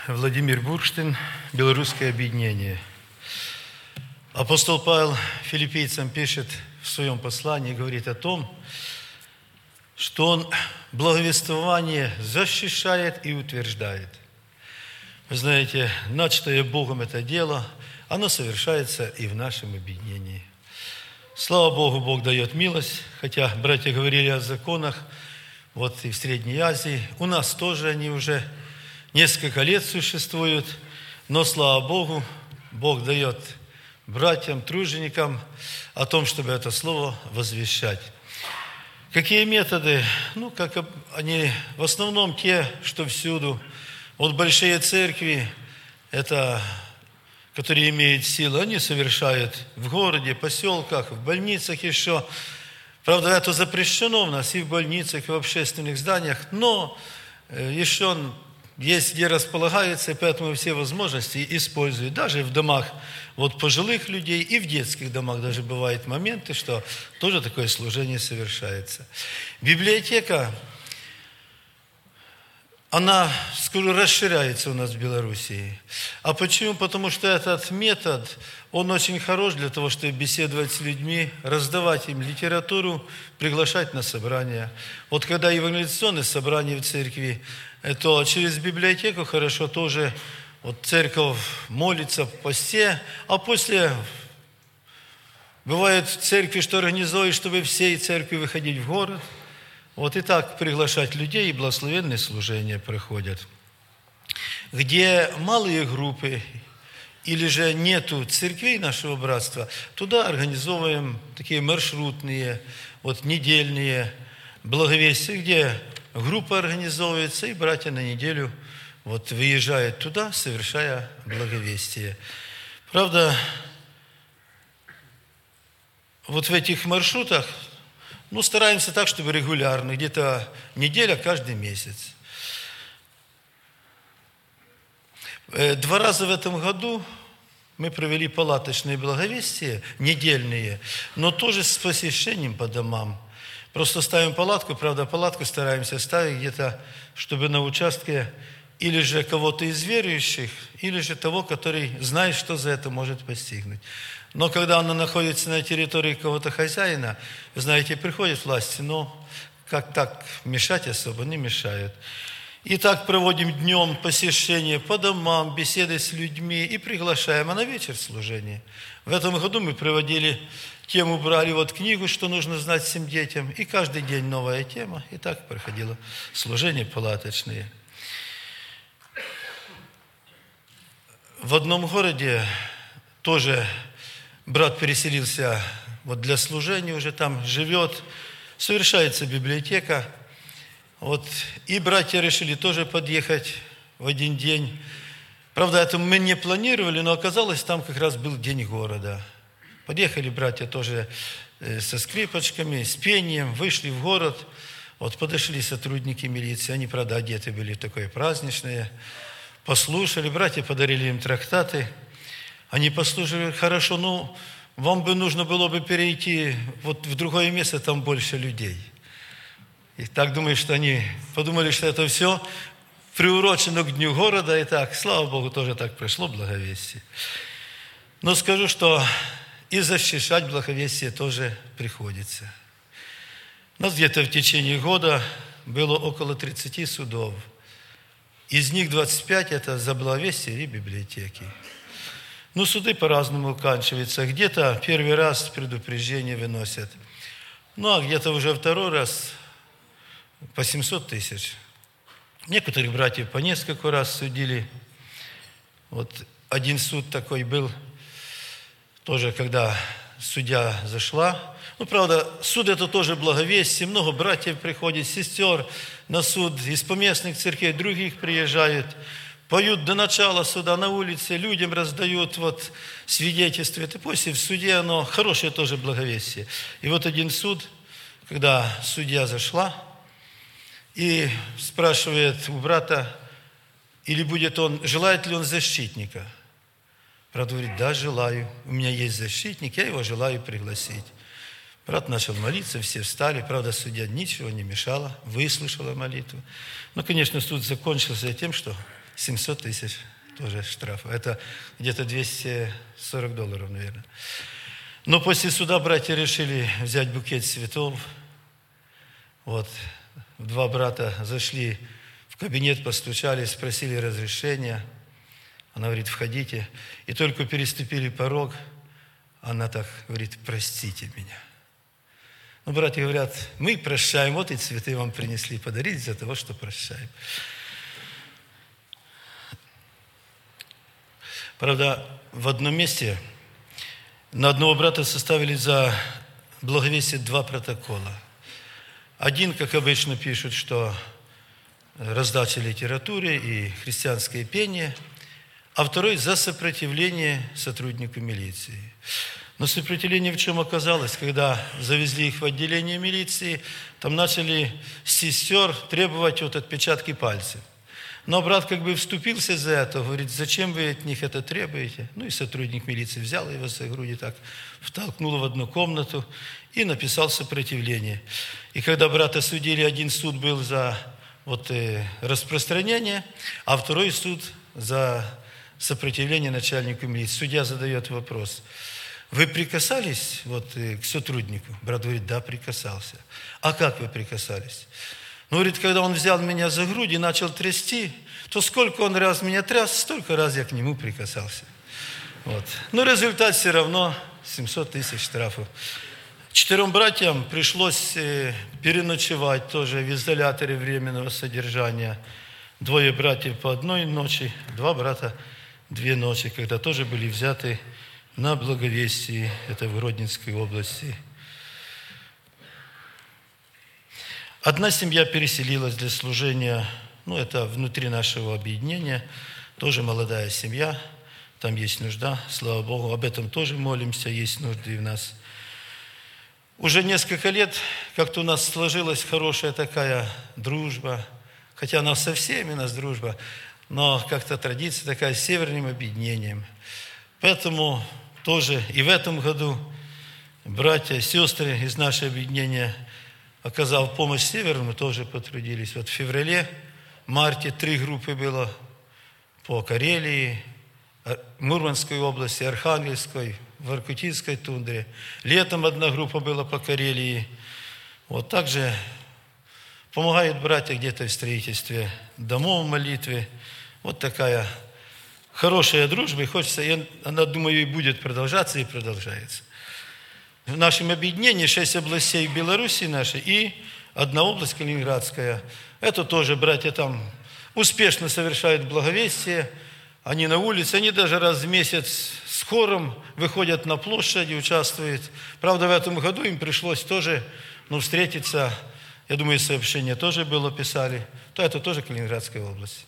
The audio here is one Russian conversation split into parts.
Владимир Бурштин, Белорусское объединение. Апостол Павел филиппийцам пишет в своем послании, говорит о том, что он благовествование защищает и утверждает. Вы знаете, начатое Богом это дело, оно совершается и в нашем объединении. Слава Богу, Бог дает милость, хотя братья говорили о законах, вот и в Средней Азии, у нас тоже они уже несколько лет существуют, но, слава Богу, Бог дает братьям, труженикам о том, чтобы это слово возвещать. Какие методы? Как они в основном те, что всюду. Вот большие церкви, это, которые имеют силу, они совершают в городе, поселках, в больницах еще. Правда, это запрещено у нас и в больницах, и в общественных зданиях, но еще есть где располагается, и поэтому все возможности используют. Даже в домах пожилых людей и в детских домах даже бывают моменты, что тоже такое служение совершается. Библиотека, она, скажу, расширяется у нас в Белоруссии. А почему? Потому что этот метод, он очень хорош для того, чтобы беседовать с людьми, раздавать им литературу, приглашать на собрания. Вот когда евангелизационные собрания в церкви, то через библиотеку хорошо тоже церковь молится в посте, а после бывает в церкви, что организуют, чтобы всей церкви выходить в город. И так приглашать людей, и благословенные служения проходят. Где малые группы, или же нету церквей нашего братства, туда организовываем такие маршрутные, недельные благовестия, где группа организовывается, и братья на неделю выезжают туда, совершая благовестие. Правда, в этих маршрутах, стараемся так, чтобы регулярно, где-то неделя каждый месяц. 2 раза в этом году мы провели палаточные благовестия, недельные, но тоже с посещением по домам. Просто ставим палатку, правда, палатку стараемся ставить где-то, чтобы на участке или же кого-то из верующих, или же того, который знает, что за это может постигнуть. Но когда она находится на территории кого-то хозяина, вы знаете, приходят власти, но как так мешать особо не мешают. И так проводим днем посещение по домам, беседы с людьми и приглашаем, а на вечер служение. В этом году мы проводили тему, брали книгу, что нужно знать всем детям, и каждый день новая тема, и так проходило служение палаточные. В одном городе тоже брат переселился для служения, уже там живет, совершается библиотека. И братья решили тоже подъехать в один день. Правда, это мы не планировали, но оказалось, там как раз был день города. Подъехали братья тоже со скрипочками, с пением, вышли в город. Подошли сотрудники милиции, они, правда, одеты были такое праздничные. Послушали, братья подарили им трактаты. Они послушали, хорошо, вам бы нужно было бы перейти в другое место, там больше людей. И так думаю, что они подумали, что это все приурочено к дню города, и так, слава Богу, тоже так пришло благовестие. Но скажу, что и защищать благовестие тоже приходится. У нас где-то в течение года было около 30 судов. Из них 25 это за благовестие и библиотеки. Суды по-разному оканчиваются. Где-то первый раз предупреждение выносят. А где-то уже второй раз по 700 тысяч. Некоторых братьев по несколько раз судили. Один суд такой был, тоже когда судья зашла. Правда, суд это тоже благовестие. Много братьев приходит, сестер на суд. Из поместных церквей других приезжают. Поют до начала суда на улице, людям раздают свидетельства. Это после в суде оно хорошее тоже благовестие. И один суд, когда судья зашла и спрашивает у брата, желает ли он защитника. Брат говорит, да, желаю. У меня есть защитник, я его желаю пригласить. Брат начал молиться, все встали. Правда, судья ничего не мешала, выслушала молитву. Конечно, суд закончился тем, что 700 тысяч тоже штрафа. Это где-то $240, наверное. Но после суда братья решили взять букет цветов. Вот, два брата зашли в кабинет, постучали, спросили разрешения. Она говорит, входите. И только переступили порог, она так говорит, простите меня. Ну, братья говорят, мы прощаем, вот и цветы вам принесли подарить из-за того, что прощаем. Правда, в одном месте на одного брата составили за благовестие 2 протокола. Один, как обычно пишут, что раздача литературы и христианское пение, а второй за сопротивление сотруднику милиции. Но сопротивление в чем оказалось? Когда завезли их в отделение милиции, там начали с сестер требовать вот отпечатки пальцев. Но брат как бы вступился за это, говорит, зачем вы от них это требуете? Ну и сотрудник милиции взял его за груди, так втолкнул в одну комнату и написал сопротивление. И когда брата судили, один суд был за распространение, а второй суд за сопротивление начальнику милиции. Судья задает вопрос, вы прикасались к сотруднику? Брат говорит, да, прикасался. А как вы прикасались? Ну, говорит, когда он взял меня за грудь и начал трясти, то сколько он раз меня тряс, столько раз я к нему прикасался. Вот. Но результат все равно 700 тысяч штрафов. 4 братьям пришлось переночевать тоже в изоляторе временного содержания. 2 братьев по 1 ночи, 2 брата 2 ночи, когда тоже были взяты на благовестии, это в Гродненской области. Одна семья переселилась для служения, это внутри нашего объединения, тоже молодая семья, там есть нужда, слава Богу, об этом тоже молимся, есть нужды в нас. Уже несколько лет как-то у нас сложилась хорошая такая дружба, хотя она со всеми у нас дружба, но как-то традиция такая с северным объединением. Поэтому тоже и в этом году братья, сестры из нашего объединения, оказав помощь Северному, тоже потрудились. В феврале, марте 3 группы было по Карелии, Мурманской области, Архангельской, Воркутинской тундре. Летом 1 группа была по Карелии. Также помогают братья где-то в строительстве домов, в молитве. Такая хорошая дружба, и хочется, она, думаю, и будет продолжаться, и продолжается. В нашем объединении 6 областей Беларуси нашей и 1 область Калининградская. Это тоже братья там успешно совершают благовестие. Они на улице, они даже раз в месяц с хором выходят на площадь и участвуют. Правда, в этом году им пришлось тоже встретиться. Я думаю, сообщение тоже было, писали. Это тоже Калининградская область.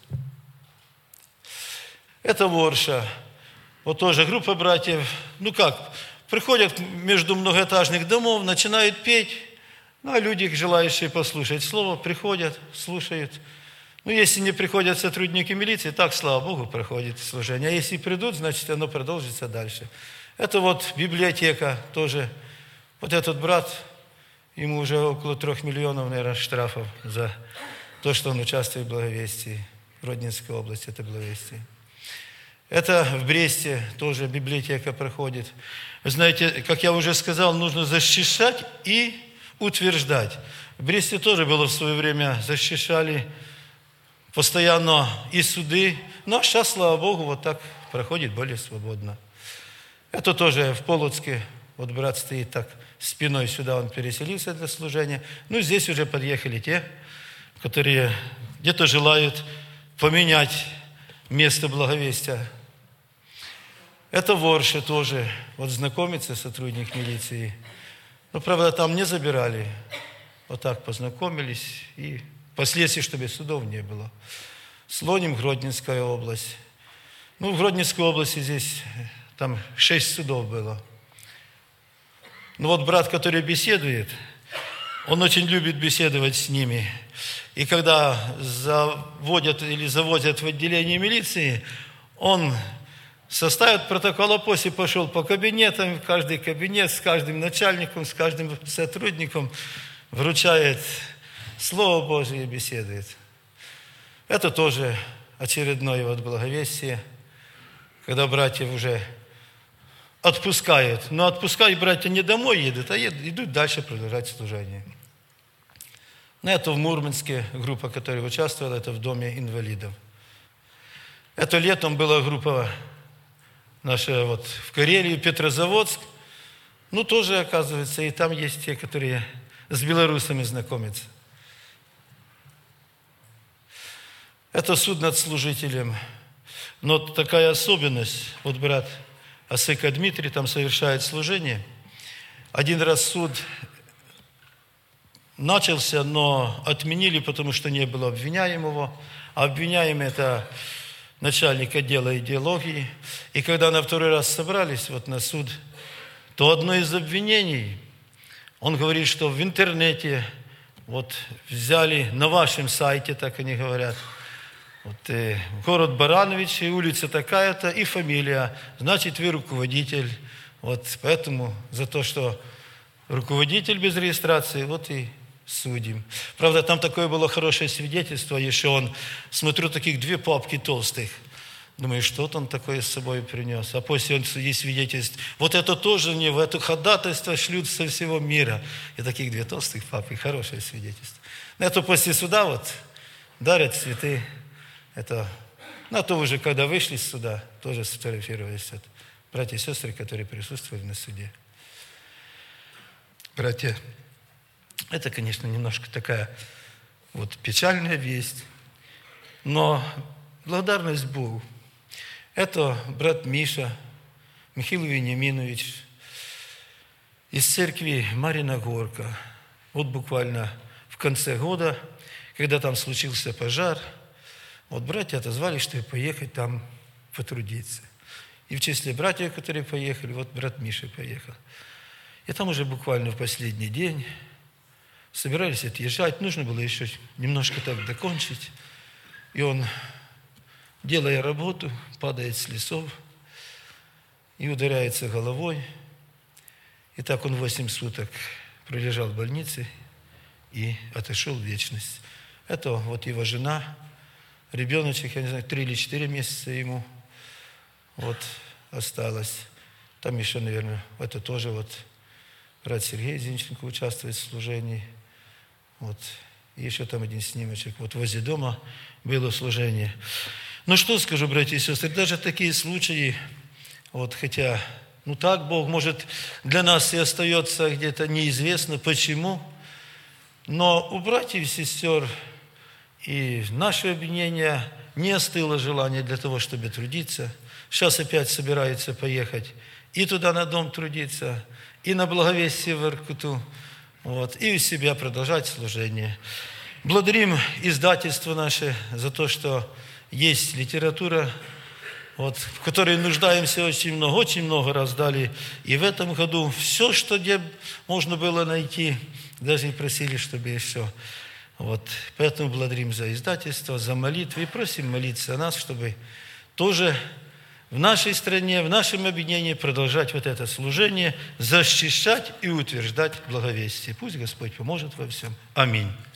Это Ворша. Тоже группа братьев. Приходят между многоэтажных домов, начинают петь, а люди, желающие послушать слово, приходят, слушают. Если не приходят сотрудники милиции, так, слава Богу, проходит служение. А если придут, значит, оно продолжится дальше. Это библиотека тоже. Этот брат, ему уже около 3 миллионов, наверное, штрафов за то, что он участвует в благовестии. В Гродненской области это благовестие. Это в Бресте тоже библиотека проходит. Вы знаете, как я уже сказал, нужно защищать и утверждать. В Бресте тоже было в свое время, защищали постоянно и суды. Но сейчас, слава Богу, так проходит более свободно. Это тоже в Полоцке. Брат стоит так спиной сюда, он переселился для служения. Здесь уже подъехали те, которые где-то желают поменять место благовестия. Это Ворша тоже. Знакомится сотрудник милиции. Правда, там не забирали. Так познакомились. И впоследствии, чтобы судов не было. Слоним, Гродненская область. В Гродненской области здесь там 6 судов было. Брат, который беседует, он очень любит беседовать с ними. И когда заводят или завозят в отделение милиции, он составит протокол, а после пошел по кабинетам, в каждый кабинет, с каждым начальником, с каждым сотрудником вручает Слово Божие и беседует. Это тоже очередное вот благовестие, когда братьев уже отпускают. Но отпускают братья не домой едут, а идут дальше продолжать служение. Но это в Мурманске группа, которая участвовала, это в Доме инвалидов. Это летом была группа наша вот в Карелии, Петрозаводск. Ну, тоже, оказывается, и там есть те, которые с белорусами знакомятся. Это суд над служителем. Но такая особенность, вот брат Осыка Дмитрий там совершает служение. Один раз суд начался, но отменили, потому что не было обвиняемого. А обвиняемый – это начальник отдела идеологии. И когда на второй раз собрались вот на суд, то одно из обвинений, он говорит, что в интернете вот взяли на вашем сайте, так они говорят, вот, город Баранович, и улица такая-то, и фамилия, значит, вы руководитель. Вот поэтому за то, что руководитель без регистрации, вот и судим. Правда, там такое было хорошее свидетельство, еще он, смотрю, таких 2 папки толстых. Думаю, что-то он такое с собой принес. А после он есть свидетельств. Вот это тоже не в это ходатайство шлют со всего мира. И таких 2 толстых папки, хорошее свидетельство. Это после суда вот дарят цветы. Это, ну, а то уже, когда вышли с суда, тоже сфотографировались. Вот, братья и сестры, которые присутствовали на суде. Братья, это, конечно, немножко такая вот печальная весть, но благодарность Богу. Это брат Миша, Михаил Вениаминович из церкви Марина Горка. Вот буквально в конце года, когда там случился пожар, вот братья отозвались, что поехать там потрудиться. И в числе братьев, которые поехали, вот брат Миша поехал. И там уже буквально в последний день собирались отъезжать. Нужно было еще немножко так докончить. И он, делая работу, падает с лесов и ударяется головой. И так он 8 суток пролежал в больнице и отошел в вечность. Это вот его жена, ребеночек, я не знаю, 3 или 4 месяца ему вот осталось. Там еще, наверное, это тоже вот брат Сергей Зинченко участвует в служении. Вот. И еще там один снимочек. Вот возле дома было служение. Ну что скажу, братья и сестры, даже такие случаи, вот хотя, ну так Бог, может, для нас и остается где-то неизвестно, почему, но у братьев и сестер и наше объединение не остыло желание для того, чтобы трудиться. Сейчас опять собираются поехать и туда на дом трудиться, и на благовестие в Воркуту, вот, и у себя продолжать служение. Благодарим издательство наше за то, что есть литература, вот, в которой нуждаемся очень много раздали. И в этом году все, что где можно было найти, даже и просили, чтобы еще. Вот, поэтому благодарим за издательство, за молитвы и просим молиться о нас, чтобы тоже в нашей стране, в нашем объединении продолжать вот это служение, защищать и утверждать благовестие. Пусть Господь поможет во всем. Аминь.